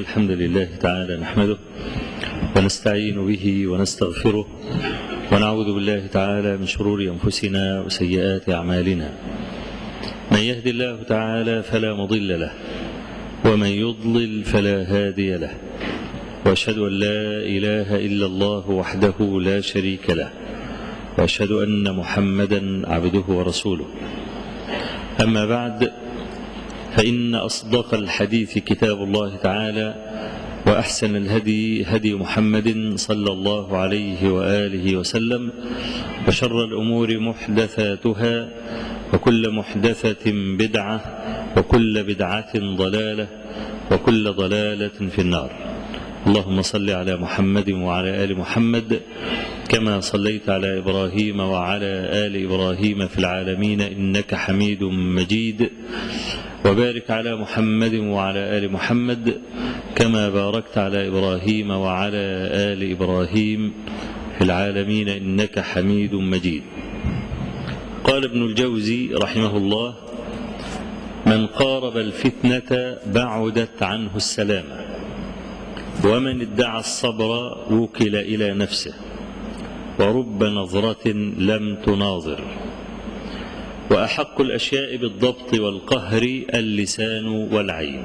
الحمد لله تعالى نحمده ونستعين به ونستغفره ونعوذ بالله تعالى من شرور أنفسنا وسيئات أعمالنا. من يهد الله تعالى فلا مضل له ومن يضلل فلا هادي له، وأشهد أن لا إله إلا الله وحده لا شريك له، وأشهد أن محمدا عبده ورسوله. أما بعد، فإن أصدق الحديث كتاب الله تعالى، وأحسن الهدي هدي محمد صلى الله عليه وآله وسلم، وشر الأمور محدثاتها، وكل محدثة بدعة، وكل بدعة ضلالة، وكل ضلالة في النار. اللهم صل على محمد وعلى آل محمد كما صليت على إبراهيم وعلى آل إبراهيم في العالمين إنك حميد مجيد، وبارك على محمد وعلى آل محمد كما باركت على إبراهيم وعلى آل إبراهيم في العالمين إنك حميد مجيد. قال ابن الجوزي رحمه الله: من قارب الفتنة بعدت عنه السلامة، ومن ادعى الصبر وكل إلى نفسه، ورب نظرة لم تناظر. وأحق الأشياء بالضبط والقهر اللسان والعين.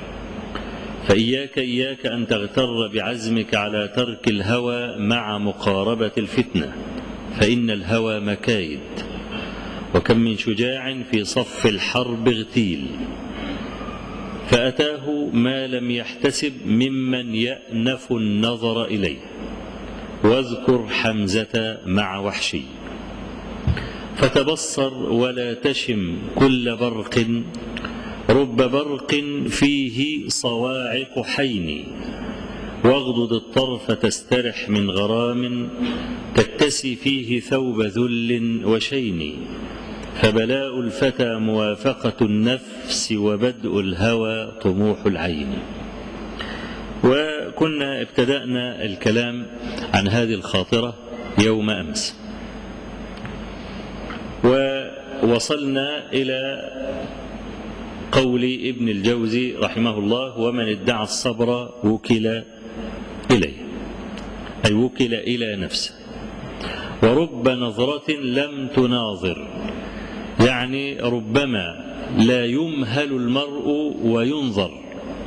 فإياك أن تغتر بعزمك على ترك الهوى مع مقاربة الفتنة، فإن الهوى مكايد، وكم من شجاع في صف الحرب اغتيل، فأتاه ما لم يحتسب ممن يأنف النظر إليه. واذكر حمزة مع وحشي، فتبصر ولا تشم كل برق، رب برق فيه صواعق حين. واغضض الطرف تسترح من غرام، تكتسي فيه ثوب ذل وشين. فبلاء الفتى موافقة النفس، وبدء الهوى طموح العين. وكنا ابتدأنا الكلام عن هذه الخاطرة يوم أمس، ووصلنا إلى قول ابن الجوزي رحمه الله: ومن ادعى الصبر وكل إليه، أي وكل إلى نفسه. ورب نظرة لم تناظر، يعني ربما لا يمهل المرء وينظر.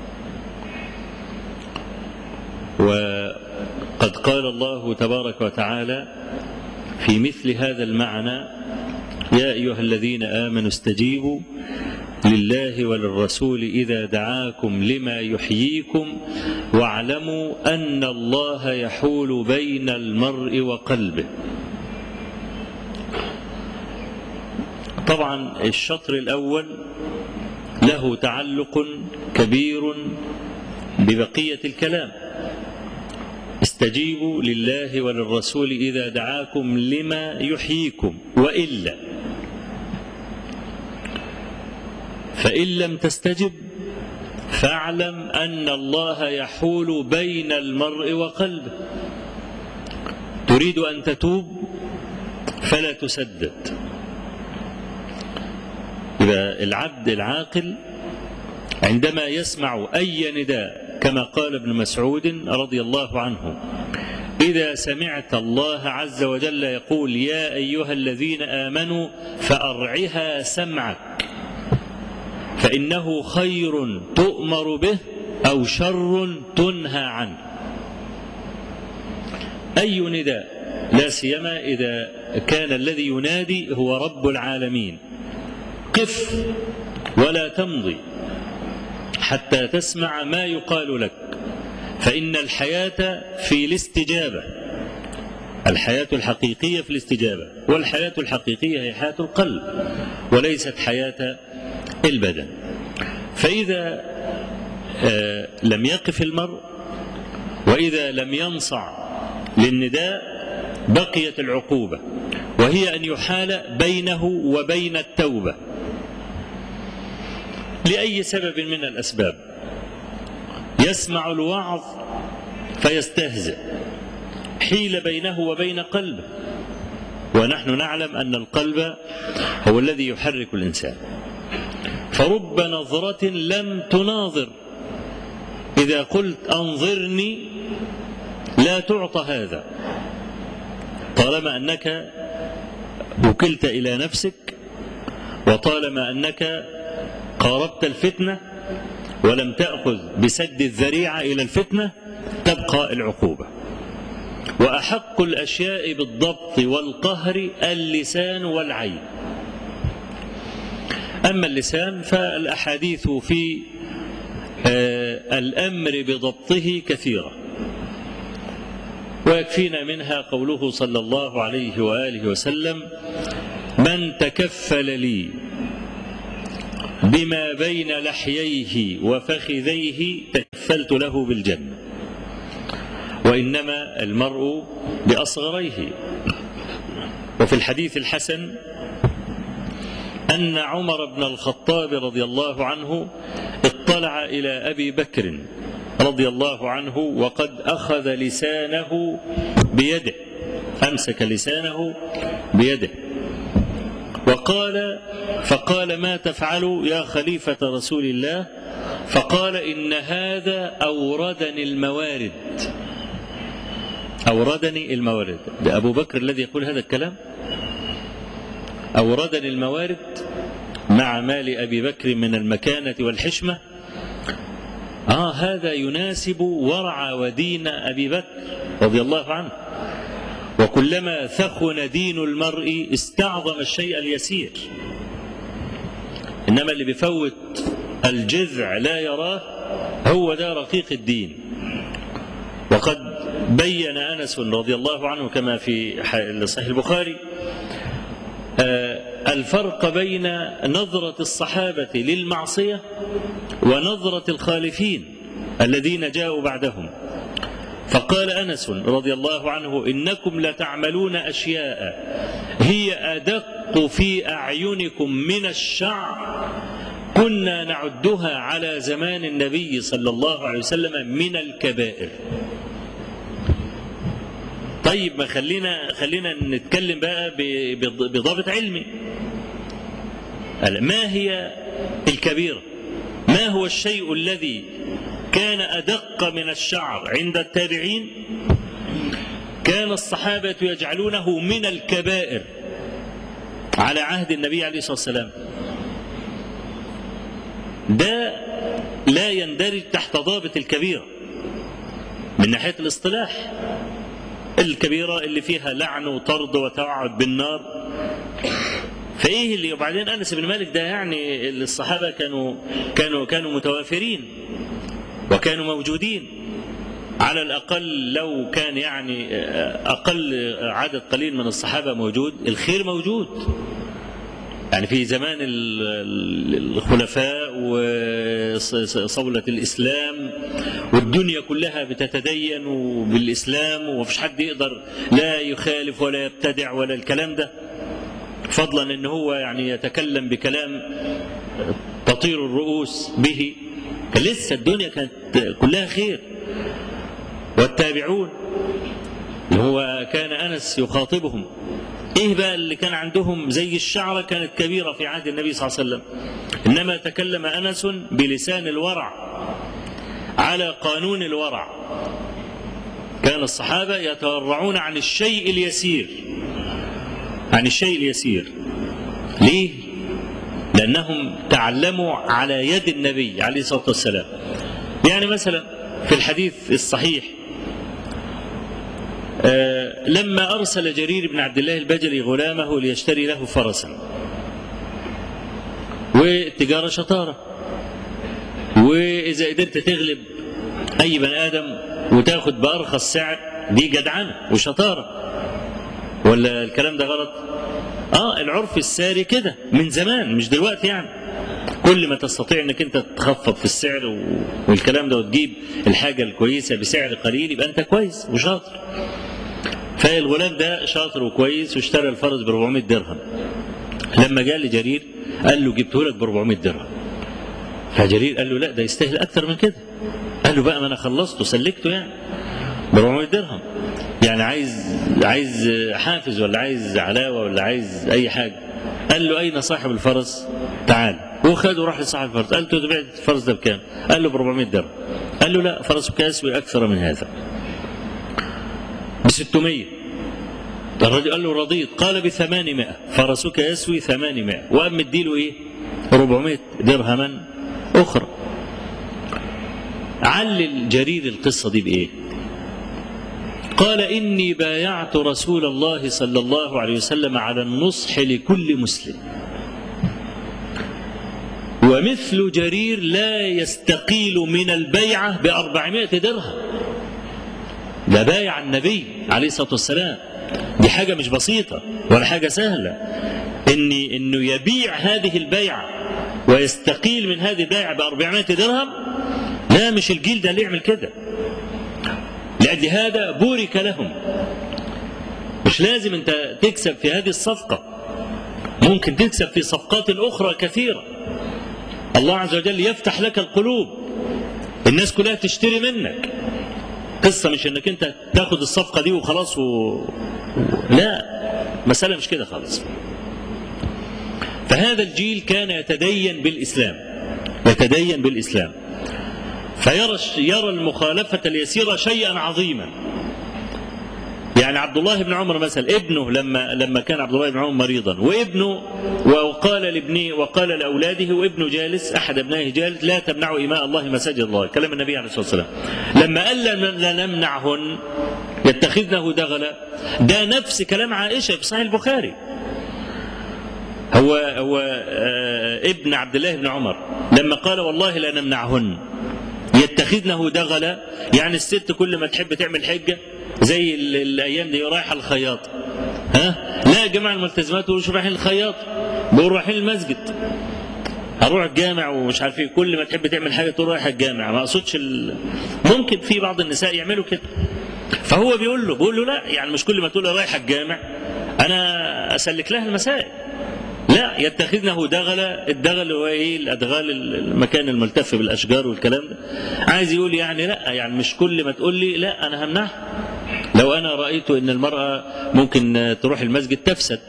وقد قال الله تبارك وتعالى في مثل هذا المعنى: يا أيها الذين آمنوا استجيبوا لله وللرسول إذا دعاكم لما يحييكم، واعلموا أن الله يحول بين المرء وقلبه. طبعا الشطر الأول له تعلق كبير ببقية الكلام: استجيبوا لله وللرسول إذا دعاكم لما يحييكم، وإلا، فإن لم تستجب فاعلم أن الله يحول بين المرء وقلبه. تريد أن تتوب فلا تسدد. إذا العبد العاقل عندما يسمع أي نداء، كما قال ابن مسعود رضي الله عنه: إذا سمعت الله عز وجل يقول يا أيها الذين آمنوا فأرعها سمعك، فإنه خير تؤمر به أو شر تنهى عنه. أي نداء، لا سيما إذا كان الذي ينادي هو رب العالمين. قف ولا تمضي حتى تسمع ما يقال لك، فإن الحياة في الاستجابة. الحياة الحقيقية في الاستجابة، والحياة الحقيقية هي حياة القلب وليست حياة البدن. فإذا لم يقف المرء، وإذا لم ينصع للنداء، بقيت العقوبة، وهي أن يحال بينه وبين التوبة لأي سبب من الأسباب. يسمع الوعظ فيستهزئ، حيل بينه وبين قلبه، ونحن نعلم أن القلب هو الذي يحرك الإنسان. فرب نظرة لم تناظر، إذا قلت أنظرني لا تعطى هذا، طالما أنك وكلت إلى نفسك، وطالما أنك قاربت الفتنة ولم تأخذ بسد الذريعة إلى الفتنة تبقى العقوبة. وأحق الأشياء بالضبط والقهر اللسان والعين. أما اللسان فالأحاديث في الأمر بضبطه كثيرة، ويكفينا منها قوله صلى الله عليه وآله وسلم: من تكفل لي بما بين لحييه وفخذيه تكفلت له بالجنة. وإنما المرء بأصغريه. وفي الحديث الحسن أن عمر بن الخطاب رضي الله عنه اطلع إلى أبي بكر رضي الله عنه وقد أخذ لسانه بيده، أمسك لسانه بيده، فقال: ما تفعل يا خليفة رسول الله؟ فقال: إن هذا أوردني الموارد. أوردني الموارد. ده أبو بكر الذي يقول هذا الكلام؟ أوردني الموارد مع مال أبي بكر من المكانة والحشمة. هذا يناسب ورع ودين أبي بكر رضي الله عنه. وكلما ثخن دين المرء استعظم الشيء اليسير. إنما اللي بيفوت الجذع لا يراه هو ده رقيق الدين. وقد بين أنس رضي الله عنه كما في صحيح البخاري الفرق بين نظرة الصحابة للمعصية ونظرة الخالفين الذين جاءوا بعدهم. فقال أنس رضي الله عنه: إنكم لتعملون أشياء هي أدق في أعينكم من الشعر كنا نعدها على زمان النبي صلى الله عليه وسلم من الكبائر. طيب، ما خلينا نتكلم بقى بضابط علمي. ما هي الكبيرة؟ ما هو الشيء الذي كان أدق من الشعر عند التابعين كان الصحابة يجعلونه من الكبائر على عهد النبي عليه الصلاة والسلام؟ ده لا يندرج تحت ضابط الكبيرة من ناحية الاصطلاح. الكبيرة اللي فيها لعن وطرد وتوعد بالنار. فايه اللي وبعدين أنس بن مالك ده يعني الصحابة كانوا متوافرين وكانوا موجودين. على الأقل لو كان يعني أقل عدد قليل من الصحابة موجود، الخير موجود. يعني في زمان الخلفاء وصولة الإسلام والدنيا كلها بتتدين بالإسلام ومفيش حد يقدر لا يخالف ولا يبتدع ولا الكلام ده، فضلا ان هو يعني يتكلم بكلام تطير الرؤوس به. كان لسه الدنيا كانت كلها خير. والتابعون اللي هو كان أنس يخاطبهم، ايه بقى اللي كان عندهم زي الشعرة كانت كبيرة في عهد النبي صلى الله عليه وسلم؟ إنما تكلم أنس بلسان الورع على قانون الورع. كان الصحابة يتورعون عن الشيء اليسير، عن الشيء اليسير. ليه؟ لأنهم تعلموا على يد النبي عليه الصلاة والسلام. يعني مثلا في الحديث الصحيح لما أرسل جرير بن عبد الله البجلي غلامه ليشتري له فرسا، والتجارة شطارة، وإذا قدرت تغلب أي بني آدم وتاخد بأرخص سعر دي جدعنة وشطارة، ولا الكلام ده غلط؟ العرف الساري كده من زمان مش دلوقتي. يعني كل ما تستطيع انك انت تخفض في السعر والكلام ده وتجيب الحاجة الكويسة بسعر قليل يبقى انت كويس وشاطر. فالغلام ده شاطر وكويس واشترى الفرس ب 400 درهم. لما جاء لجرير قال له جبته لك ب 400 درهم. فجرير قال له لا ده يستاهل اكتر من كده. قال له بقى ما انا خلصته سلكته يعني ب 400 درهم. يعني عايز حافز ولا عايز علاوة ولا عايز اي حاجة؟ قال له اين صاحب الفرس؟ تعال. وخده وراح لصاحب الفرس، قال له بعت الفرس ده بكام؟ قال له ب 400 درهم. قال له لا، فرسك يسوي اكثر من هذا، ب 600. الرجل قال له رضيت، قال ب 800، فرسك يسوي 800، وقام مديله ايه؟ 400 درهما اخرى. علل جرير القصه دي بايه؟ قال إني بايعت رسول الله صلى الله عليه وسلم على النصح لكل مسلم، ومثل جرير لا يستقيل من البيعة ب400 درهم. ده بايع النبي عليه الصلاة والسلام، دي حاجة مش بسيطة ولا حاجة سهلة، إنه يبيع هذه البيعة ويستقيل من هذه البيعة ب400 درهم. لا، مش الجيل ده اللي يعمل كده. لأجل هذا بورك لهم. مش لازم أنت تكسب في هذه الصفقة، ممكن تكسب في صفقات أخرى كثيرة. الله عز وجل يفتح لك القلوب، الناس كلها تشتري منك. قصة مش أنك أنت تاخد الصفقة دي وخلاص لا، مسألة مش كده خالص. فهذا الجيل كان يتدين بالإسلام، فيرى المخالفة اليسيرة شيئا عظيما. يعني عبد الله بن عمر مثلا، ابنه لما كان عبد الله بن عمر مريضا، وابنه وقال لابنه وقال لاولاده، وابنه جالس، احد ابنائه جالس: لا تمنعوا اماء الله مساجد الله. كلام النبي عليه الصلاه والسلام. لما قال لا نمنعهن يتخذنه دغلا، ده نفس كلام عائشه في صحيح البخاري. هو ابن عبد الله بن عمر لما قال والله لا نمنعهن يتخذنه دغلا، يعني الست كل ما تحب تعمل حجه زي الايام دي رايحه الخياط، لا يا جماعه الملتزمات يقولوا شو رايحين الخياط، بيقولوا رايحين المسجد، هروح الجامع ومش عارف ايه، كل ما تحب تعمل حاجه تقول رايح الجامع. ما اقصدش ممكن في بعض النساء يعملوا كده. فهو بيقول له لا، يعني مش كل ما تقول رايح الجامع انا اسلك لها المسائل. لا، يتخذنه دغلا. الدغل هو ايه؟ الادغال، المكان الملتف بالاشجار والكلام ده. عايز يقول يعني لا، يعني مش كل ما تقول لي لا انا همنعها. لو انا رايت ان المراه ممكن تروح المسجد تفسد،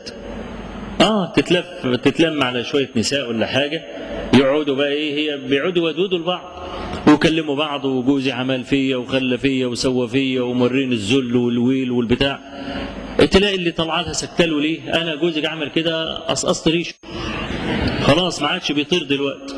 تتلم على شويه نساء ولا حاجه، يقعدوا بقى ايه، هي بيقعدوا يودودوا لبعض ويكلموا بعض، وجوزي عمل فيا وخلى فيا وسوى فيا ومرين الذل والويل والبتاع، تلاقي اللي طلع لها سكتله ليه؟ انا جوزك عمل كده، قصقصت ريشه، خلاص ما عادش بيطير دلوقتي.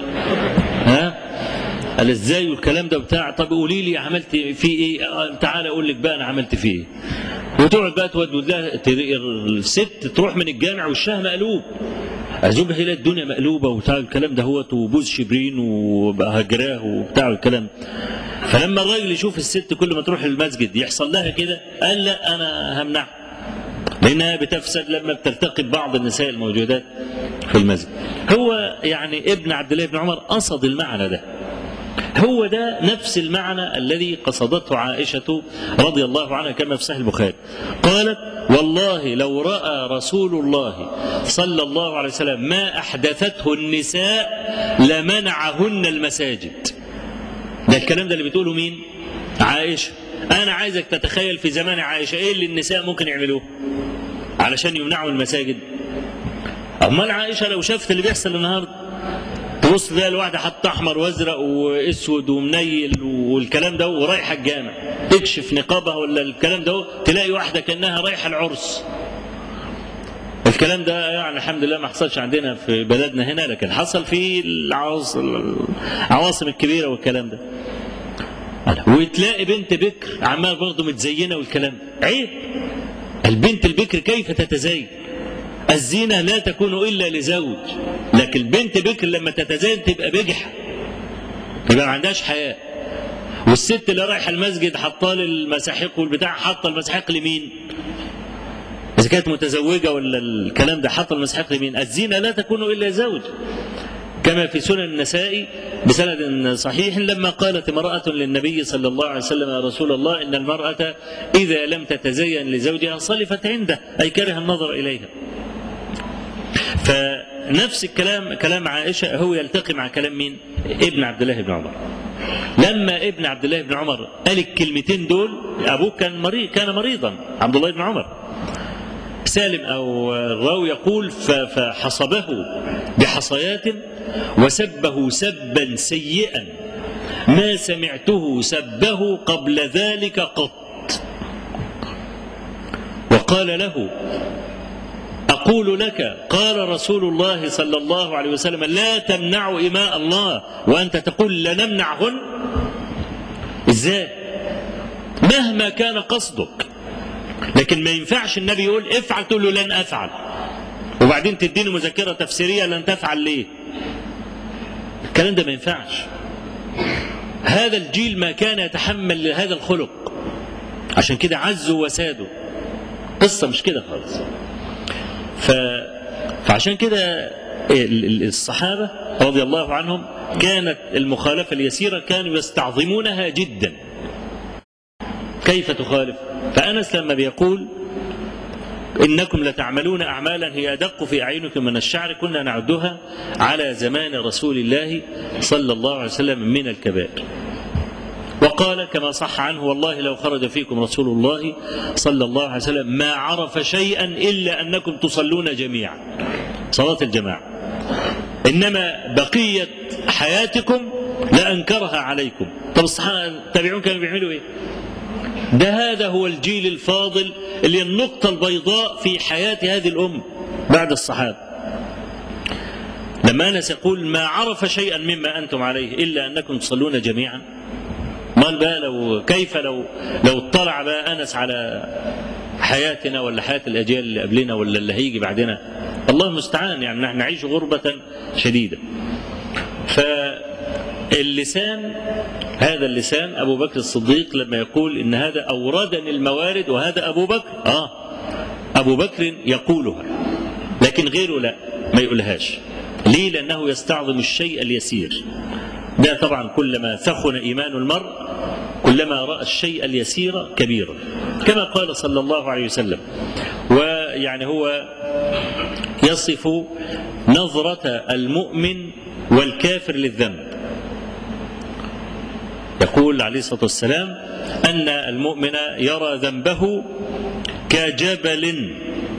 قال ازاي والكلام ده بتاع؟ طب قولي لي عملت فيه ايه؟ تعالى اقول لك بقى انا عملت فيه ايه. وتقعد بقى تودد لها. الست تروح من الجامع وشها مقلوب، زوجها يلاقي الدنيا مقلوبه وبتاع الكلام ده، هو وبوز شبرين وبقى هجراه وبتاع الكلام. فلما الراجل يشوف الست كل ما تروح المسجد يحصل لها كده، قال لا انا همنعها، لأنها بتفسد لما بتلتقي ببعض النساء الموجودات في المسجد. هو يعني ابن عبد الله بن عمر قصد المعنى ده، هو ده نفس المعنى الذي قصدته عائشة رضي الله عنها كما في صحيح البخاري. قالت والله لو رأى رسول الله صلى الله عليه وسلم ما أحدثته النساء لمنعهن المساجد. ده الكلام ده اللي بتقوله مين؟ عائشة. أنا عايزك تتخيل في زمان عائشة إيه اللي النساء ممكن يعملوه علشان يمنعوا المساجد. أمال عائشة لو شافت اللي بيحصل النهارده، تبص تلاقي الواحدة حتى أحمر وأزرق وأسود ومنيل والكلام ده ورايحة الجامع، تكشف نقابها ولا الكلام ده، تلاقي واحدة كأنها رايحة العرس. الكلام ده يعني الحمد لله ما حصلش عندنا في بلدنا هنا، لكن حصل في العواصم الكبيرة والكلام ده. وتلاقي بنت بكر عمال برضه متزينه والكلام، عيب. البنت البكر كيف تتزين؟ الزينه لا تكون الا لزوج، لكن البنت بكر لما تتزين تبقى بجحه، يبقى ما عندهاش حياه. والست اللي رايحه المسجد حاطه المساحيق والبتاع، حاطه المساحيق لمين؟ اذا كانت متزوجه ولا الكلام ده، حاطه المساحيق لمين؟ الزينه لا تكون الا زوج، كما في سنن النسائي بسند صحيح لما قالت امرأة للنبي صلى الله عليه وسلم يا رسول الله إن المرأة إذا لم تتزين لزوجها صلفت عنده، أي كره النظر إليها. فنفس الكلام كلام عائشة هو يلتقي مع كلام مين؟ ابن عبد الله بن عمر. لما ابن عبد الله بن عمر قال الكلمتين دول، أبوه كان مريضا عبد الله بن عمر، سالم أو الراوي يقول فحصبه بحصيات وسبه سبا سيئا ما سمعته سبه قبل ذلك قط، وقال له: أقول لك قال رسول الله صلى الله عليه وسلم: لا تمنعوا إماء الله وأنت تقول لنمنعهن. إزاي؟ مهما كان قصدك، لكن ما ينفعش النبي يقول افعل تقول له لن أفعل، وبعدين تديني مذكرة تفسيرية لن تفعل ليه. الكلام ده ما ينفعش. هذا الجيل ما كان يتحمل هذا الخلق، عشان كده عزوا وسادوا. قصة مش كده خالص. فعشان كده الصحابة رضي الله عنهم كانت المخالفة اليسيرة كانوا يستعظمونها جدا. كيف تخالف؟ فأنس لما بيقول: إنكم لتعملون أعمالا هي أدق في أعينكم من الشعر كنا نعدها على زمان رسول الله صلى الله عليه وسلم من الكبائر. وقال كما صح عنه: والله لو خرج فيكم رسول الله صلى الله عليه وسلم ما عرف شيئا إلا أنكم تصلون جميعا صلاة الجماعة، إنما بقية حياتكم لأنكرها عليكم. طب الصحابة التابعون كانوا بيعملوا إيه؟ هذا هو الجيل الفاضل اللي النقطة البيضاء في حياة هذه الأمة بعد الصحابة. لما أنس يقول: ما عرف شيئا مما أنتم عليه إلا أنكم تصلون جميعا. ما بقى كيف لو اطلع بقى أنس على حياتنا ولا حياة الأجيال اللي قبلنا ولا اللي هيجي بعدنا؟ الله المستعان. يعني نحن نعيش غربة شديدة. فاللسان، هذا اللسان أبو بكر الصديق لما يقول إن هذا أوردني الموارد وهذا أبو بكر، أبو بكر يقولها لكن غيره لا، ما يقولهاش. ليه؟ لأنه يستعظم الشيء اليسير. ده طبعا كلما ثخن إيمان المرء كلما رأى الشيء اليسير كبيرا، كما قال صلى الله عليه وسلم. ويعني هو يصف نظرة المؤمن والكافر للذنب. يقول عليه الصلاة والسلام أن المؤمن يرى ذنبه كجبل،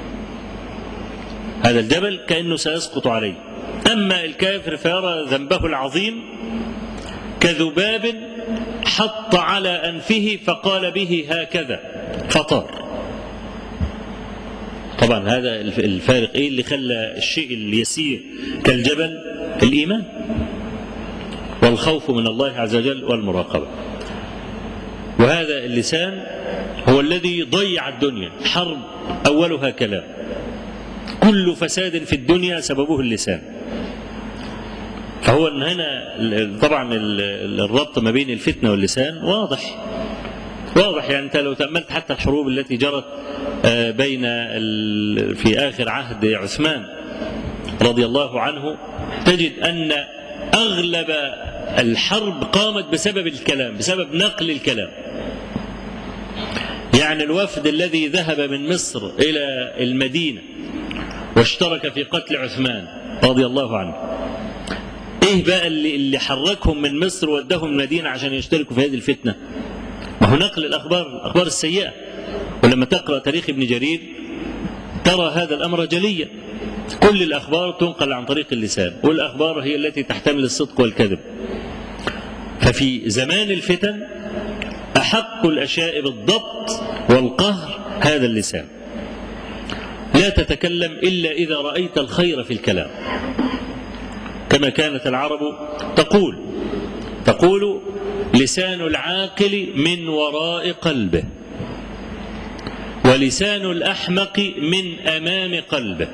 هذا الجبل كأنه سيسقط عليه. أما الكافر فيرى ذنبه العظيم كذباب حط على أنفه فقال به هكذا فطار. طبعا هذا الفارق إيه اللي خلى الشيء اليسير كالجبل؟ الإيمان والخوف من الله عز وجل والمراقبة. وهذا اللسان هو الذي ضيع الدنيا. حرب أولها كلام، كل فساد في الدنيا سببه اللسان. فهو هنا طبعا الربط ما بين الفتنة واللسان واضح. يعني أنت لو تأملت حتى الحروب التي جرت بين في آخر عهد عثمان رضي الله عنه تجد أن أغلب الحرب قامت بسبب الكلام، بسبب نقل الكلام. يعني الوفد الذي ذهب من مصر إلى المدينة واشترك في قتل عثمان رضي الله عنه، إيه بقى اللي حركهم من مصر ودهم المدينة عشان يشتركوا في هذه الفتنة؟ ما هو نقل الأخبار السيئة. ولما تقرأ تاريخ ابن جرير ترى هذا الأمر جليا. كل الأخبار تنقل عن طريق اللسان، والأخبار هي التي تحتمل الصدق والكذب. ففي زمان الفتن أحق الأشياء بالضبط والقهر هذا اللسان. لا تتكلم إلا إذا رأيت الخير في الكلام، كما كانت العرب تقول لسان العاقل من وراء قلبه، ولسان الأحمق من أمام قلبه.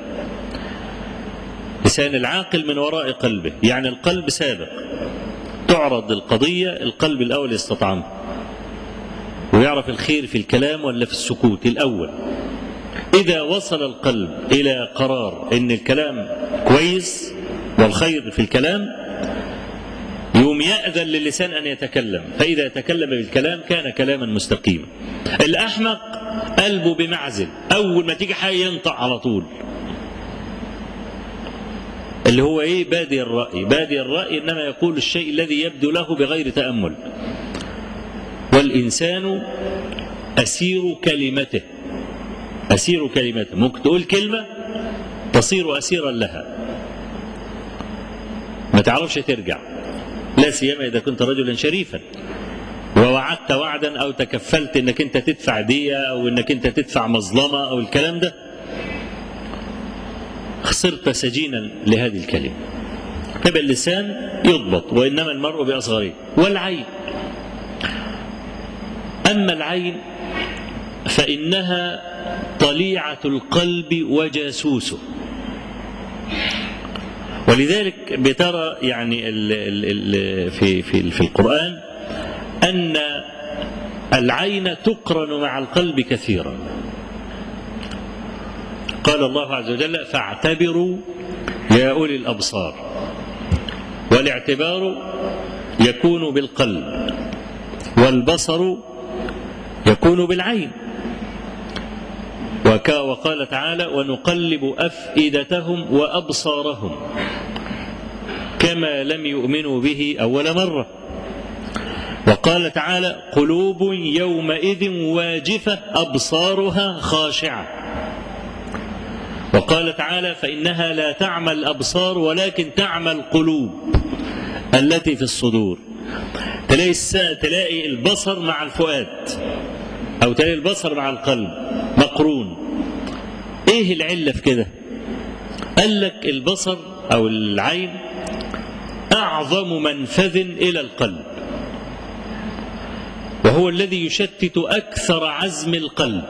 لسان العاقل من وراء قلبه، يعني القلب سابق، تعرض القضية القلب الأول يستطعمها ويعرف الخير في الكلام ولا في السكوت الأول. إذا وصل القلب إلى قرار إن الكلام كويس والخير في الكلام يوم يأذن للسان أن يتكلم، فإذا تكلم بالكلام كان كلاما مستقيما. الأحمق قلبه بمعزل، أول ما تيجي حاجة ينطق على طول، اللي هو إيه؟ بادي الرأي إنما يقول الشيء الذي يبدو له بغير تأمل. والإنسان أسير كلمته، أسير كلمات، ممكن تقول كلمة تصير أسيرا لها، ما تعرفش ترجع، لا سيما إذا كنت رجلا شريفا ووعدت وعدا أو تكفلت إنك أنت تدفع دية أو إنك أنت تدفع مظلمة أو الكلام ده، خسرت سجينا لهذه الكلمة. يبقى اللسان يضبط، وإنما المرء بأصغره. والعين، أما العين فإنها طليعة القلب وجاسوسه، ولذلك بترى يعني في القرآن أن العين تقرن مع القلب كثيرا. قال الله عز وجل: فاعتبروا يا أولي الأبصار. والاعتبار يكون بالقلب، والبصر يكون بالعين. وقال تعالى: ونقلب أفئدتهم وأبصارهم كما لم يؤمنوا به أول مرة. وقال تعالى: قلوب يومئذ واجفة أبصارها خاشعة. وقال تعالى: فإنها لا تعمى الأبصار ولكن تعمى القلوب التي في الصدور. تلاقي البصر مع الفؤاد، أو تلاقي البصر مع القلب مقرون. إيه العلة في كده؟ قال لك البصر أو العين أعظم منفذ إلى القلب، وهو الذي يشتت أكثر عزم القلب،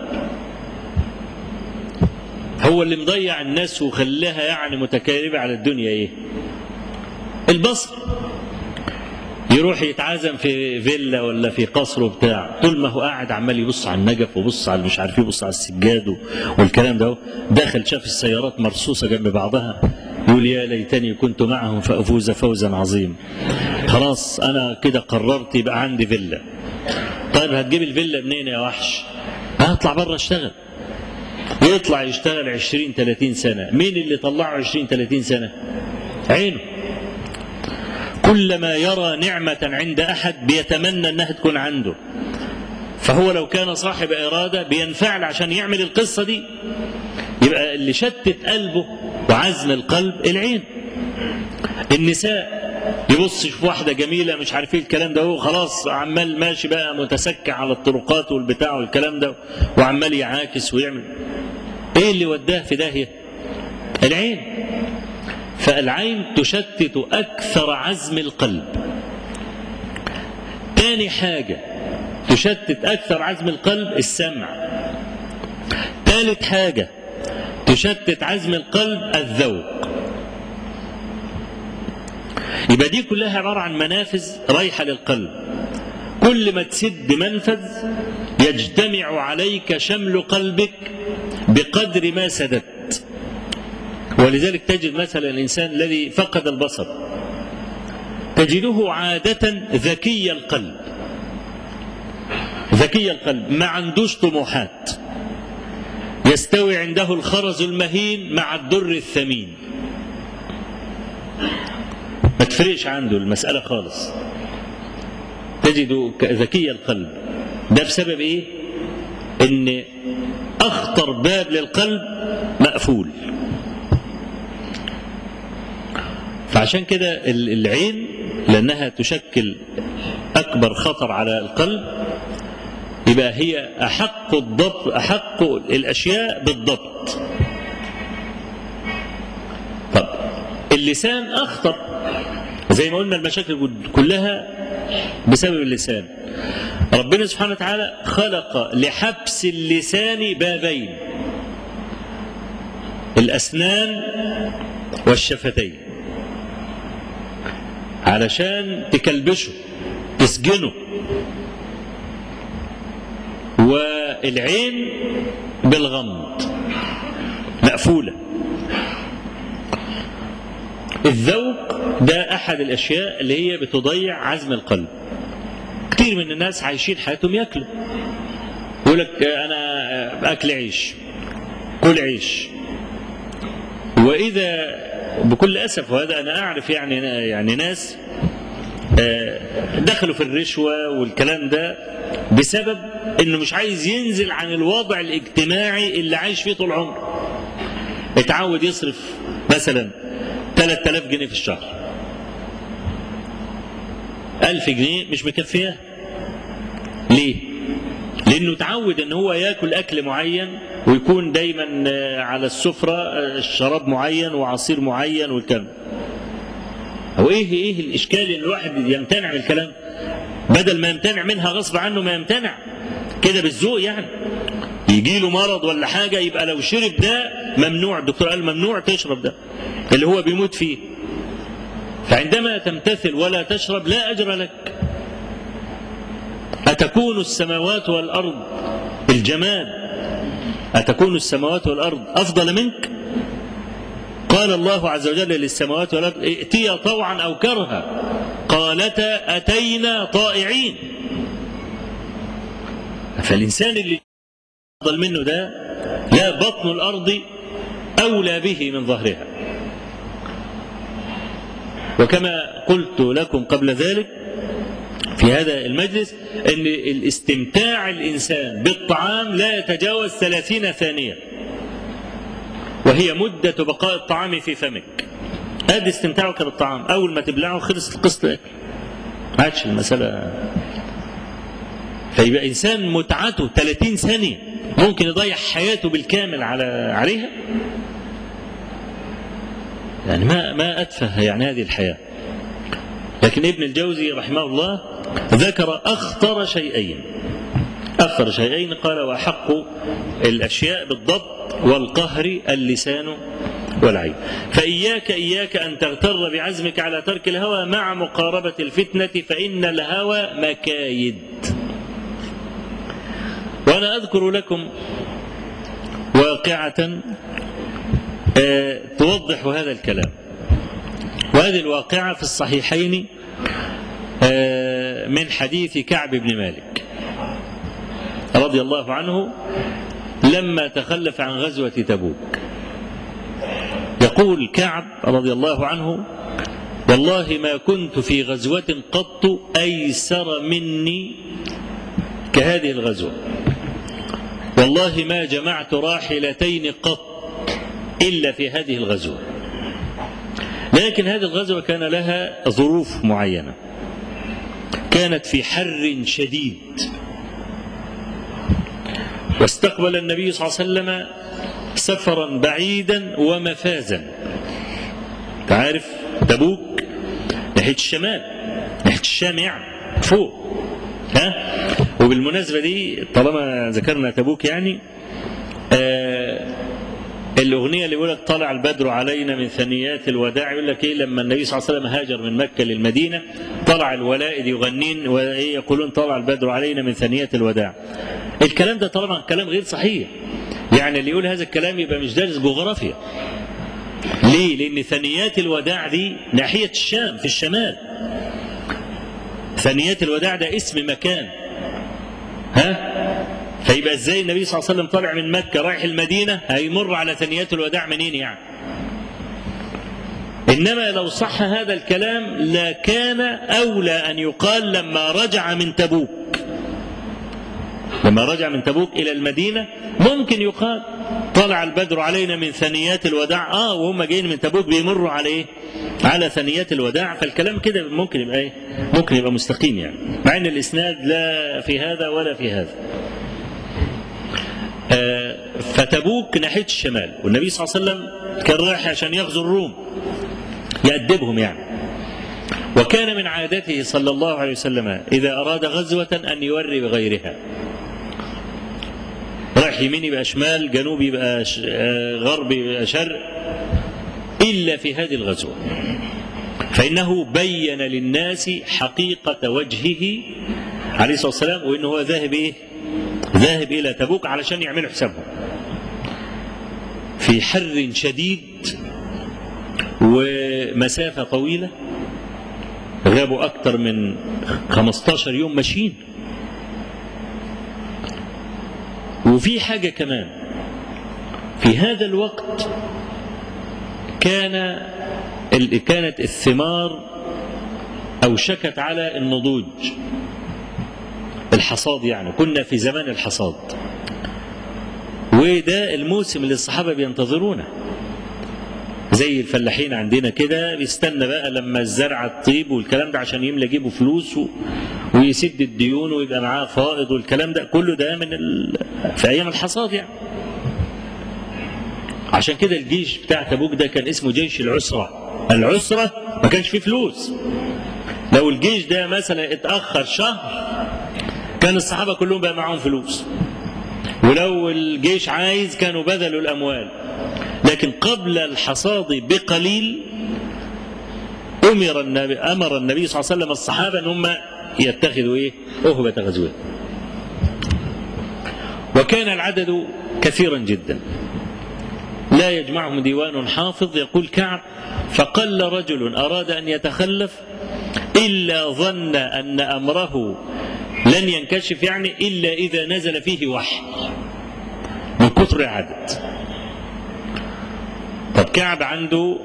هو اللي مضيع الناس وخلاها يعني متكالبة على الدنيا. إيه؟ البصر. يروح يتعازم في فيلا ولا في قصر وبتاع، طول ما هو قاعد عمال يبص على النجف وبص على مش عارف يبص على السجاد والكلام ده، داخل شاف السيارات مرصوصة جنب بعضها، يقول يا ليتني كنت معهم فأفوز فوزا عظيما. خلاص أنا كده قررت يبقى عندي فيلا. طيب هتجيب الفيلا منين يا وحش؟ هطلع بره اشتغل. يطلع يشتغل 20-30 سنة. مين اللي طلعه 20-30 سنة؟ عينه. كلما يرى نعمة عند أحد بيتمنى أنها تكون عنده، فهو لو كان صاحب إرادة بينفعل عشان يعمل القصة دي. يبقى اللي شتت قلبه وعزم القلب العين. النساء يبص يشوف واحدة جميلة مش عارف ايه الكلام ده، هو خلاص عمال ماشي بقى متسكع على الطرقات والبتاع والكلام ده، وعمال يعاكس ويعمل. ايه اللي وداه في داهية؟ العين. فالعين تشتت أكثر عزم القلب. تاني حاجة تشتت أكثر عزم القلب السمع. ثالث حاجة تشتت عزم القلب الذوق. يبقى دي كلها عبارة عن منافذ رايحة للقلب، كل ما تسد منفذ يجتمع عليك شمل قلبك بقدر ما سددت. ولذلك تجد مثلا الإنسان الذي فقد البصر تجده عادة ذكي القلب، ذكي القلب، ما عندوش طموحات، يستوي عنده الخرز المهين مع الدر الثمين، ما تفرقش عنده المسألة خالص. تجده ذكي القلب. ده بسبب ايه؟ ان اخطر باب للقلب مقفول. فعشان كده العين لانها تشكل اكبر خطر على القلب، يبقى هي احق الضبط، احق الاشياء بالضبط. طب اللسان اخطر، زي ما قلنا المشاكل كلها بسبب اللسان. ربنا سبحانه وتعالى خلق لحبس اللسان بابين: الأسنان والشفتين، علشان تكلبشه تسجنه. والعين بالغمض مقفولة. الذوق ده أحد الأشياء اللي هي بتضيع عزم القلب. كتير من الناس عايشين حياتهم يأكلوا، يقول لك أنا أكل عيش، كل عيش. وإذا بكل أسف، وهذا أنا أعرف يعني ناس دخلوا في الرشوة والكلام ده بسبب انه مش عايز ينزل عن الوضع الاجتماعي اللي عايش فيه طول عمره. اتعود يصرف مثلا 3000 جنيه في الشهر، 1000 جنيه مش مكفيه. ليه؟ لانه اتعود ان هو ياكل اكل معين ويكون دايما على السفرة شراب معين وعصير معين والكلام. هو ايه الاشكال ان الواحد يمتنع من الكلام بدل ما يمتنع منها غصب عنه؟ ما يمتنع كده بالذوق، يعني يجي له مرض ولا حاجة يبقى لو شرب ده ممنوع، الدكتور قال ممنوع تشرب ده اللي هو بيموت فيه. فعندما تمتثل ولا تشرب لا أجر لك. أتكون السماوات والأرض الجماد، أتكون السماوات والأرض أفضل منك؟ قال الله عز وجل للسماوات والأرض ائتيا طوعا أو كرها قالتا أتينا طائعين. فالإنسان اللي أفضل منه ده لا بطن الأرض أولى به من ظهرها. وكما قلت لكم قبل ذلك في هذا المجلس أن الاستمتاع الإنسان بالطعام لا يتجاوز 30 ثانية، وهي مدة بقاء الطعام في فمك. هذا استمتاعك بالطعام، أول ما تبلعه خلص القسط الأكل، ما عادش المسألة. فيبقى إنسان متعته 30 ثانية ممكن يضيع حياته بالكامل عليها. يعني ما أتفه يعني هذه الحياة. لكن ابن الجوزي رحمه الله ذكر أخطر شيئين، قال: وأحق الأشياء بالضبط والقهر اللسان والعين. فإياك أن تغتر بعزمك على ترك الهوى مع مقاربة الفتنة، فإن الهوى مكايد. وأنا أذكر لكم واقعة توضح هذا الكلام، وهذه الواقعة في الصحيحين من حديث كعب بن مالك رضي الله عنه لما تخلف عن غزوة تبوك. يقول كعب رضي الله عنه: والله ما كنت في غزوة قط أيسر مني كهذه الغزوة، والله ما جمعت راحلتين قط إلا في هذه الغزوة. لكن هذه الغزوة كان لها ظروف معينة، كانت في حر شديد، واستقبل النبي صلى الله عليه وسلم سفرا بعيدا ومفازا. تعرف تبوك ناحية الشمال، ناحية الشام يعني فوق، وبالمناسبة دي طالما ذكرنا تبوك يعني الأغنية اللي يقول لك طلع البدر علينا من ثنيات الوداع، يقول لك لما النبي صلى الله عليه وسلم هاجر من مكة للمدينة طلع الولائد يغنين ويقولون طلع البدر علينا من ثنيات الوداع. الكلام ده طبعا كلام غير صحيح، يعني اللي يقول هذا الكلام يبقى مش دارس جغرافيا. ليه؟ لأن ثنيات الوداع دي ناحية الشام في الشمال. ثنيات الوداع ده اسم مكان، فيبقى ازاي النبي صلى الله عليه وسلم طالع من مكة رايح المدينة هيمر على ثنيات الوداع منين يعني؟ إنما لو صح هذا الكلام لكان أولى أن يقال لما رجع من تبوك. لما رجع من تبوك إلى المدينة ممكن يقال طلع البدر علينا من ثنيات الوداع، وهم جايين من تبوك بيمروا على ايه؟ على ثنيات الوداع. فالكلام كده ممكن يبقى ايه؟ ممكن يبقى مستقيم يعني، مع ان الاسناد لا في هذا ولا في هذا. فتبوك ناحية الشمال، والنبي صلى الله عليه وسلم كان رايح عشان يغزو الروم يأدبهم يعني. وكان من عادته صلى الله عليه وسلم إذا أراد غزوة أن يوري بغيرها، رايح يمين يبقى شمال، جنوب يبقى غرب يبقى شرق، إلا في هذه الغزوة، فإنه بين للناس حقيقة وجهه عليه الصلاة والسلام، وإنه هو ذاهب إيه؟ ذاهب إلى تبوك علشان يعملوا حسابهم في حر شديد ومسافة طويلة، غابوا أكثر من 15 يوم ماشيين. وفي حاجة كمان، في هذا الوقت كانت الثمار أو أوشكت على النضوج، الحصاد يعني، كنا في زمان الحصاد، وده الموسم اللي الصحابة بينتظرونه، زي الفلاحين عندنا كده بيستنى بقى لما الزرعة تطيب والكلام ده عشان يملى جيبه فلوس ويسد الديون ويبقى معاه فائض والكلام ده كله، ده في أيام الحصاد يعني. عشان كده الجيش بتاع تبوك ده كان اسمه جيش العسرة. العسرة ما كانش فيه فلوس. لو الجيش ده مثلا اتأخر شهر كان الصحابة كلهم بقى معهم فلوس، ولو الجيش عايز كانوا بذلوا الأموال. لكن قبل الحصاد بقليل أمر النبي صلى الله عليه وسلم الصحابة أن هم يتخذوا أهبة غزوة. وكان العدد كثيرا جدا لا يجمعهم ديوان حافظ. يقول كعب: فقل رجل أراد أن يتخلف إلا ظن أن أمره لن ينكشف، يعني إلا إذا نزل فيه وحي، من كثر العدد. طب كعب عنده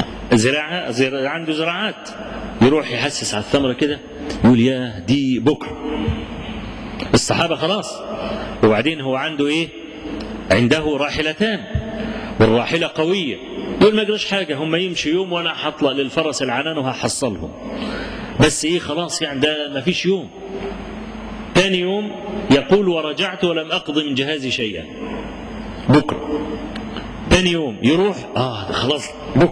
زراعات، يروح يحسس على الثمرة كده يقول يا دي بكرة. الصحابة خلاص، وبعدين هو عنده راحلتان، والراحلة قوية، يقول ما يجراش حاجة، هم يمشي يوم وأنا هطلع للفرس العنان وهحصلهم، بس خلاص يعني ده ما فيش يوم. ثاني يوم يقول: ورجعت ولم أقض من جهازي شيئا، بكرة. ثاني يوم يروح خلاص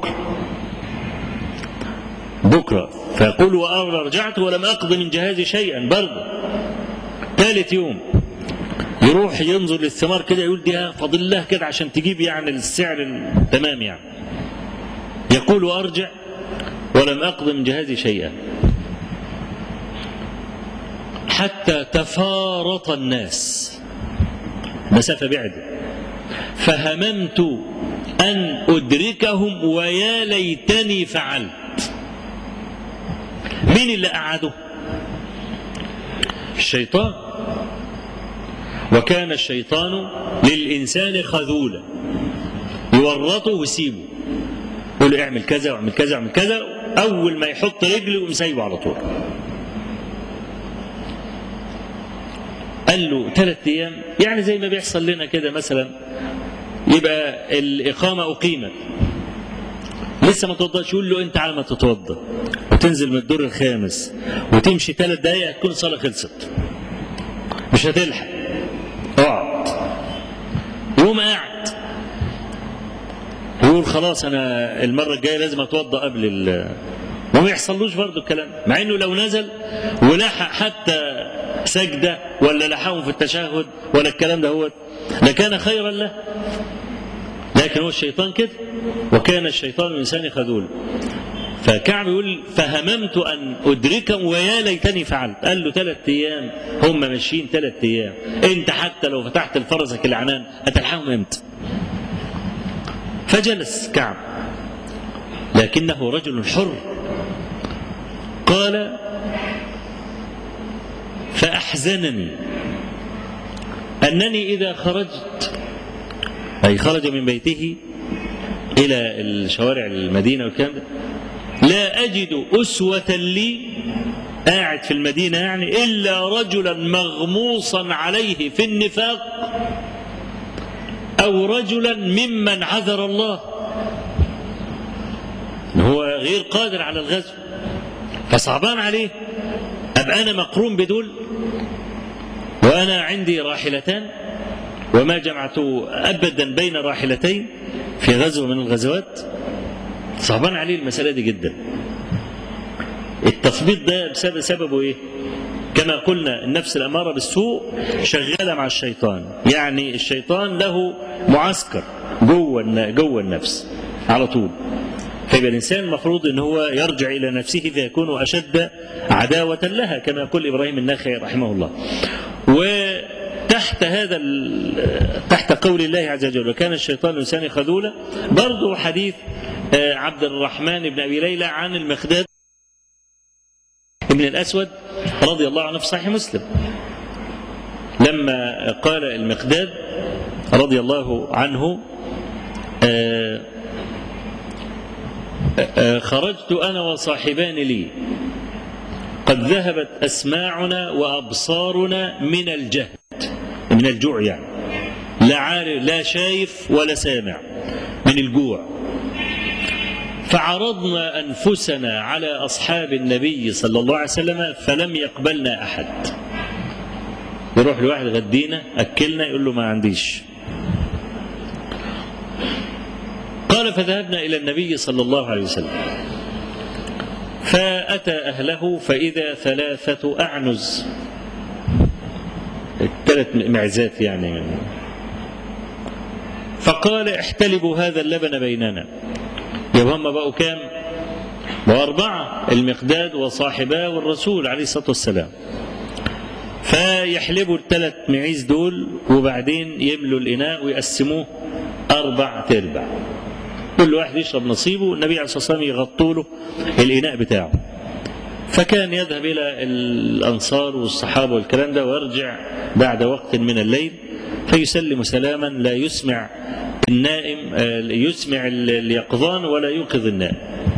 بكرة، فيقول: ورجعت ولم أقض من جهازي شيئا، برضه. ثالث يوم يروح ينظر للثمار كده يقول دي فاضل الله كده عشان تجيب يعني السعر التمام يعني، يقول: وأرجع ولم أقض من جهازي شيئا، حتى تفارط الناس، مسافة بعد، فهممت أن أدركهم ويا ليتني فعلت. مين اللي قعده؟ الشيطان. وكان الشيطان للإنسان خذولا، يورطه ويسيبه، يقول له اعمل كذا واعمل كذا واعمل كذا، أول ما يحط رجله ومسيبه على طول. قال له 3 أيام، يعني زي ما بيحصل لنا كده مثلا، يبقى الإقامة أقيمت لسه ما توضأش، يقول له أنت على ما تتوضأ وتنزل من الدور الخامس وتمشي 3 دقايق تكون الصلاة خلصت، مش هتلحق، اقعد. يقوم قاعد يقول خلاص أنا المرة الجاية لازم أتوضأ قبل وما يحصلوش برضه الكلام، مع إنه لو نزل ولحق حتى سجدة ولا لحقهم في التشهد ولا الكلام ده هو لكان خيرا له، لكن هو الشيطان كده. وكان الشيطان الإنسان خذول. فكعب يقول: فهممت أن أدركهم ويا ليتني فعلت. قال له 3 أيام، هم ماشيين 3 أيام، أنت حتى لو فتحت الفرسك العنان هتلحقهم إمتى؟ فجلس كعب، لكنه رجل حر. قال: فأحزنني أنني إذا خرجت، أي خرج من بيته إلى الشوارع المدينة والكلام ده، لا أجد أسوة لي قاعد في المدينة يعني إلا رجلا مغموصا عليه في النفاق، أو رجلا ممن عذر الله، هو غير قادر على الغزو، فصعبان عليه أبقى أنا مقرون بدول وأنا عندي راحلتان وما جمعت أبدا بين راحلتين في غزوة من الغزوات. صعبان عليه المسألة دي جدا. التثبيط ده سببه كما قلنا النفس الأمارة بالسوء شغالة مع الشيطان، يعني الشيطان له معسكر جوه النفس على طول. فيبقى الإنسان المفروض أن هو يرجع إلى نفسه فيكون أشد عداوة لها، كما يقول إبراهيم النخعي رحمه الله. وتحت تحت قول الله عز وجل: وكان الشيطان الإنسان خذولا، برضو حديث عبد الرحمن بن أبي ليلى عن المقداد ابن الأسود رضي الله عنه في صحيح مسلم، لما قال المقداد رضي الله عنه: خرجت أنا وصاحبان لي قد ذهبت أسماعنا وأبصارنا من الجهد، من الجوع يعني، لا شايف ولا سامع من الجوع. فعرضنا أنفسنا على أصحاب النبي صلى الله عليه وسلم فلم يقبلنا أحد. يروح لواحد غدينا أكلنا يقول له ما عنديش. قال فذهبنا إلى النبي صلى الله عليه وسلم فأتى أهله فإذا 3 أعنز، 3 معزات يعني. فقال احتلبوا هذا اللبن بيننا. يبقى هم بقوا كام؟ بقوا 4، المقداد وصاحباه والرسول عليه الصلاة والسلام. فيحلبوا ال3 معيز دول وبعدين يملوا الإناء ويقسموه 4/4، كل واحد يشرب نصيبه. النبي عليه الصلاة والسلام يغطوا له الإناء بتاعه. فكان يذهب إلى الأنصار والصحابة والكلام ده ويرجع بعد وقت من الليل فيسلم سلاما لا يسمع النائم، يسمع اليقظان ولا يوقظ النائم.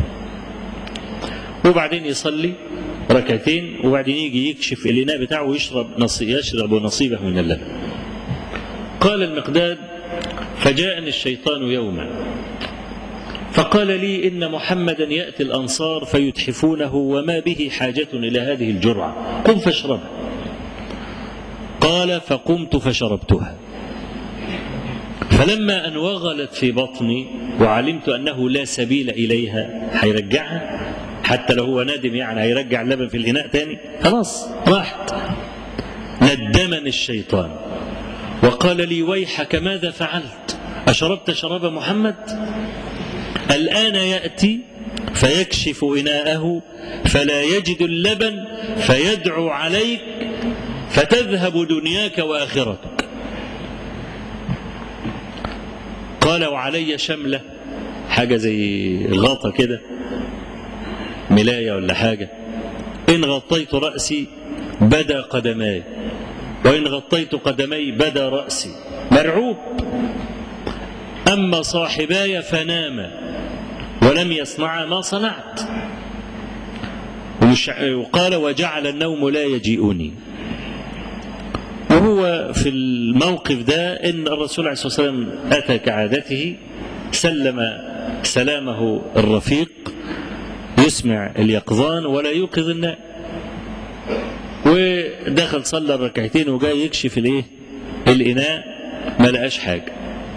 وبعدين يصلي ركعتين وبعدين يجي يكشف الإناء بتاعه ويشرب نصيبه من اللبن. قال المقداد فجاءني الشيطان يوما فقال لي إن محمدا يأتي الأنصار فيتحفونه وما به حاجة إلى هذه الجرعة، قم فاشربها. قال فقمت فشربتها. فلما أن وغلت في بطني وعلمت أنه لا سبيل إليها، هيرجعها حتى لو هو نادم يعني، هيرجع اللبن في الإناء تاني، خلاص راحت. ندمني الشيطان وقال لي ويحك ماذا فعلت؟ أشربت شراب محمد؟ الآن يأتي فيكشف إناءه فلا يجد اللبن فيدعو عليك فتذهب دنياك وآخرتك. قال وعلي شملة، حاجة زي غطا كده، ملاية ولا حاجة، إن غطيت رأسي بدا قدماي وإن غطيت قدمي بدا رأسي، مرعوب. أما صاحباي فناما ولم يصنعا ما صنعت. وقال وجعل النوم لا يجيئني. وهو في الموقف ده إن الرسول عليه الصلاة والسلام أتى كعادته، سلم سلامه الرفيق، يسمع اليقظان ولا يوقظ النائم، ودخل صلى الركعتين وجاي يكشف الإناء ما لقاش حاجة.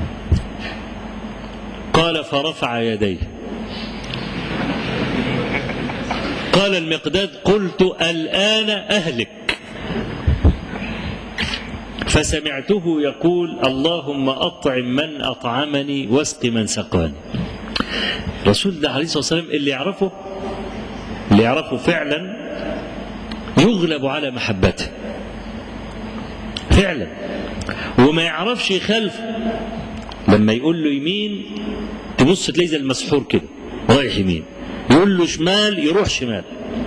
قال فرفع يديه. قال المقداد قلت الآن أهلك، فسمعته يقول اللهم أطعم من أطعمني واسق من سقاني. رسول الله عليه الصلاة والسلام اللي يعرفه فعلا يغلب على محبته فعلا، وما يعرفش يخالفه. لما يقول له يمين تبص تلاقي زي المسحور كده رايح يمين، يقول له شمال يروح شمال.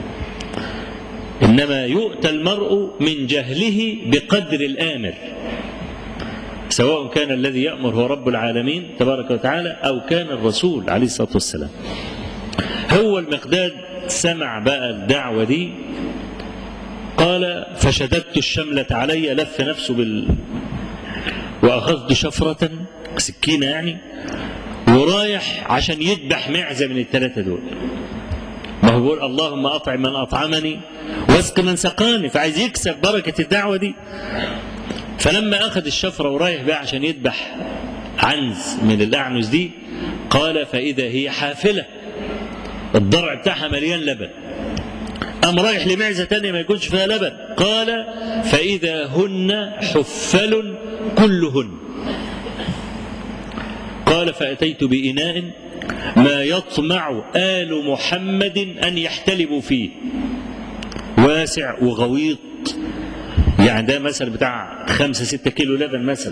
إنما يؤتى المرء من جهله بقدر الآمر، سواء كان الذي يأمر هو رب العالمين تبارك وتعالى أو كان الرسول عليه الصلاة والسلام. هو المقداد سمع بقى الدعوة دي، قال فشددت الشملة علي، لف نفسه وأخذت شفرة سكينة يعني، ورايح عشان يذبح معزة من ال3 دول. ما هو بيقول اللهم أطعم من أطعمني واسق من سقاني، فعايز يكسب بركة الدعوة دي. فلما أخذ الشفرة ورايح بقى عشان يذبح عنز من الأعنز دي، قال فإذا هي حافلة، الضرع بتاعها مليان لبن. قام رايح لمعزة تانية ما يكونش فيها لبن، قال فإذا هن حفل كلهن. قال فأتيت بإناء ما يطمع آل محمد أن يحتلبوا فيه، واسع وغويط، يعني ده مثلا بتاع 5-6 كيلو لبن مثلا،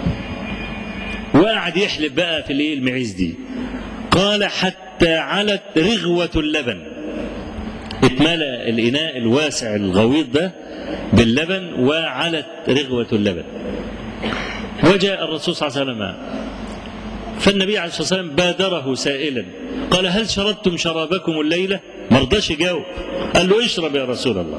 وقعد يحلب بقى في المعيز دي. قال حتى علت رغوة اللبن، اتملأ الإناء الواسع الغويط ده باللبن وعلت رغوة اللبن. وجاء الرسول صلى الله عليه وسلم، فالنبي عليه الصلاة والسلام بادره سائلا قال هل شربتم شرابكم الليلة؟ ما رضاش يجاوب. قال له اشرب يا رسول الله.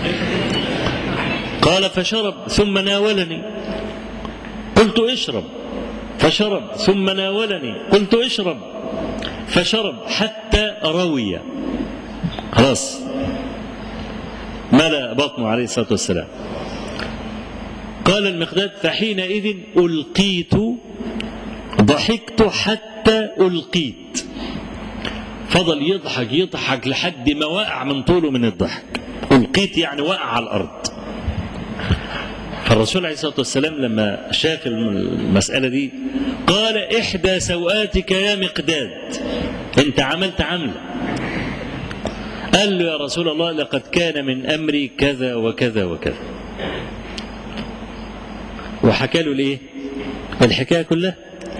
قال فشرب ثم ناولني، قلت اشرب، فشرب ثم ناولني، قلت اشرب، فشرب حتى روي، خلاص ملأ بطنه عليه الصلاة والسلام. قال المقداد فحينئذ ألقيت، ضحكت حتى ألقيت. فضل يضحك يضحك لحد ما وقع من طوله من الضحك. ألقيت يعني وقع على الأرض. فالرسول عليه الصلاة والسلام لما شاف المسألة دي قال إحدى سوآتك يا مقداد، أنت عملت عملة. قال له يا رسول الله لقد كان من أمري كذا وكذا وكذا، وحكى له الإيه؟ الحكاية كلها.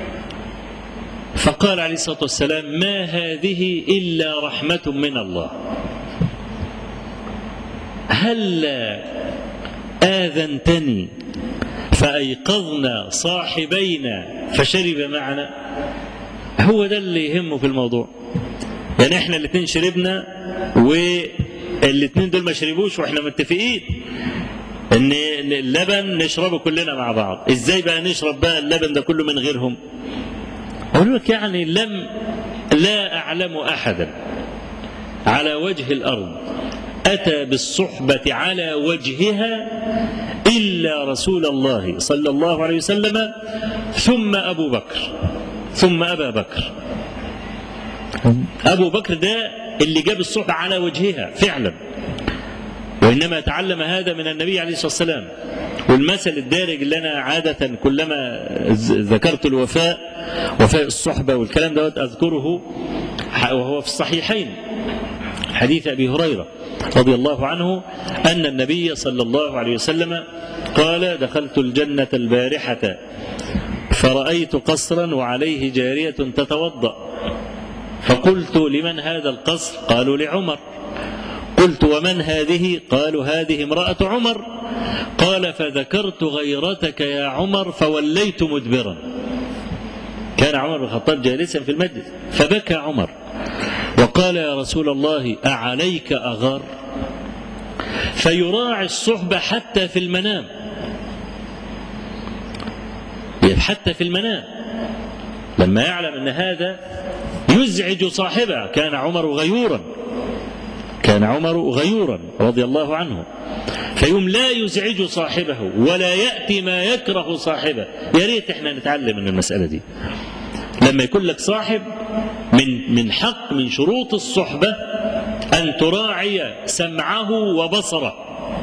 فقال عليه الصلاة والسلام ما هذه إلا رحمة من الله، هل آذنتني فأيقظنا صاحبينا فشرب معنا؟ هو ده اللي يهمه في الموضوع. يعني احنا الاثنين شربنا والاثنين دول ما شربوش، واحنا متفقين ان اللبن نشربه كلنا مع بعض. ازاي بقى نشرب بقى اللبن ده كله من غيرهم؟ اقول لك يعني لا اعلم احدا على وجه الارض اتى بالصحبة على وجهها الا رسول الله صلى الله عليه وسلم، ثم ابو بكر، ثم ابا بكر. ابو بكر ده اللي جاب الصحبة على وجهها فعلا، وإنما تعلم هذا من النبي عليه الصلاة والسلام. والمثل الدارج اللي أنا عادة كلما ذكرت الوفاء، وفاء الصحبة والكلام دوت أذكره، وهو في الصحيحين حديث أبي هريرة رضي الله عنه أن النبي صلى الله عليه وسلم قال دخلت الجنة البارحة فرأيت قصرا وعليه جارية تتوضأ، فقلت لمن هذا القصر؟ قالوا لعمر. قلت ومن هذه؟ قالوا هذه امرأة عمر. قال فذكرت غيرتك يا عمر فوليت مدبرا. كان عمر بن الخطاب جالسا في المجلس فبكى عمر وقال يا رسول الله أعليك أغار؟ فيراعي الصحبة حتى في المنام، حتى في المنام لما يعلم أن هذا يزعج صاحبه. كان عمر غيورا، كان عمر غيورا رضي الله عنه، فيوم لا يزعج صاحبه ولا يأتي ما يكره صاحبه. يا ريت احنا نتعلم من المسألة دي. لما يكون لك صاحب من حق من شروط الصحبة أن تراعي سمعه وبصره،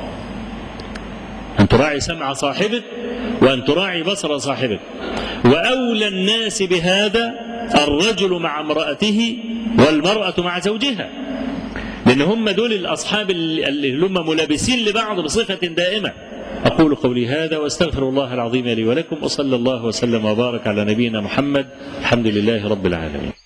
أن تراعي سمع صاحبك وأن تراعي بصر صاحبك. وأولى الناس بهذا الرجل مع امرأته والمرأة مع زوجها، لأن هم دول الأصحاب اللي هم ملابسين لبعض بصفة دائمة. أقول قولي هذا وأستغفر الله العظيم لي ولكم، وصلى الله وسلم وبارك على نبينا محمد. الحمد لله رب العالمين.